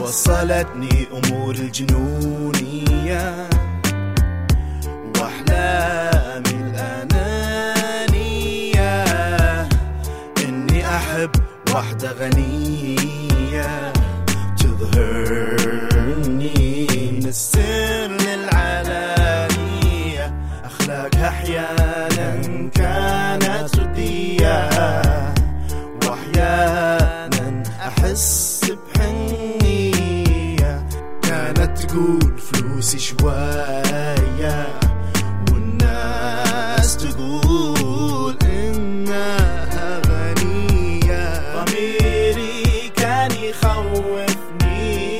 وصلتني أمور الجنونية وأحلامي الأنانية، إني أحب واحدة غنية تظهرني من السر للعلانية، أخلاقها أحيانا كانت ردية وأحيانا أحس بحنية، كانت تقول فلوسي شوية والناس تقول إنها غنية، ضميري كان يخوفني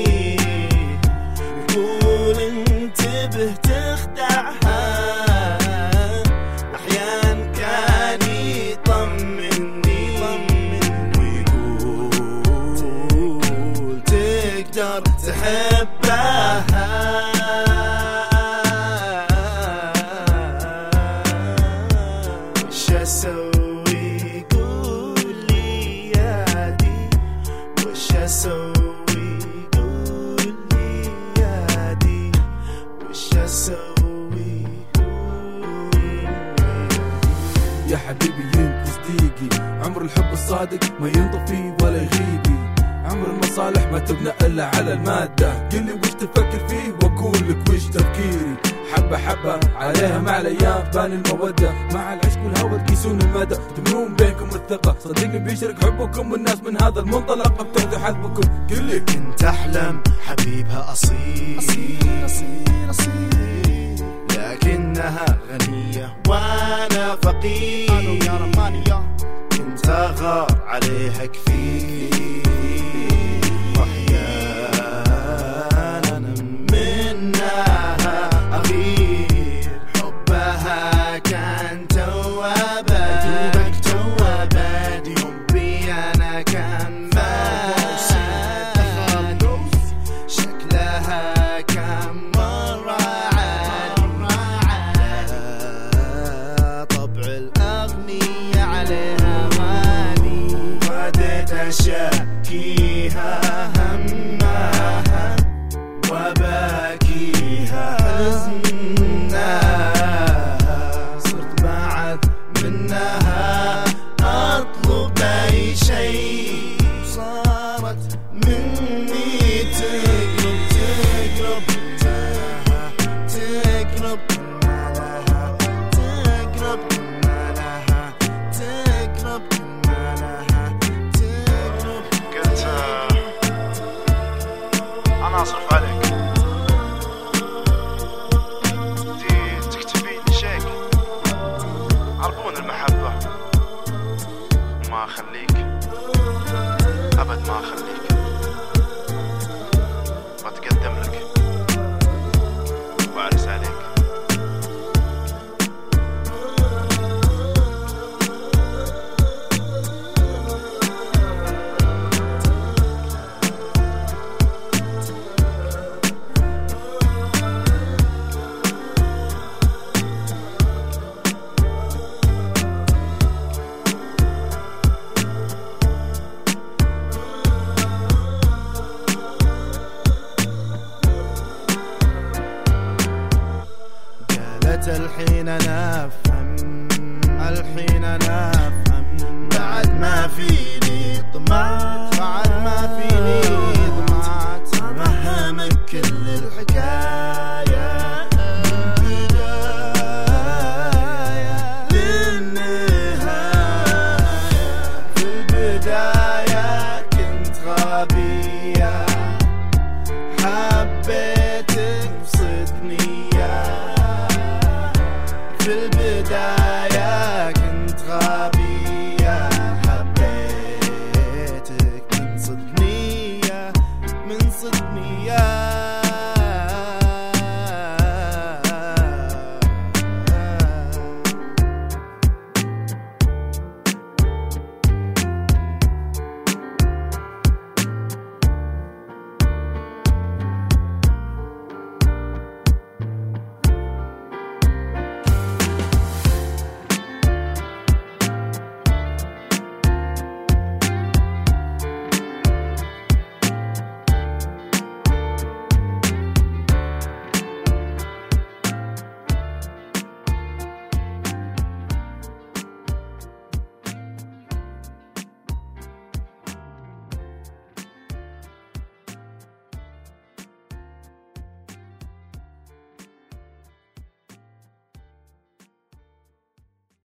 يقول انتبه تخدعها، أحيان كان يطمني ويقول تقدر تحبها. وش أسوي قول لي يا دي، وش أسوي قول لي يا دي، وش أسوي يا حبيبي انت صديقي، عمر الحب الصادق ما ينطفي ولا يغيبي، عمر المصالح ما تبنى إلا على المادة، قل لي وش تفكر فيه وأقول لك وش تفكيري، حبة حبة عليها مع الأيام بان المودة، مع العشق والهوى تقيسون المدى، تبنون بينكم الثقة، صدقني بيشرك حبكم والناس من هذا المنطلق بتاخذوا حذفكم. قل لي كنت أحلم حبيبها أصيل لكنها غنية وأنا فقير، كنت أغار عليها كثير وأحيانا منها أغير، حبها كان توابد حبي أنا كان باد، شكلها كان مرة طبع الأغنية عليها غالي، بديت أشكيها همها وباكيها حزنها، صرت بعد منها أطلب أي شيء، صارت مني تقرب ما لها تقرب قلت أنا أصرف عليك، دي تكتبي لي شيك عربون المحبة، وما أخليك أبد ما أخليك، بتقدم لك وأعرس عليك. الحين أنا أفهم بعد ما فيني طمع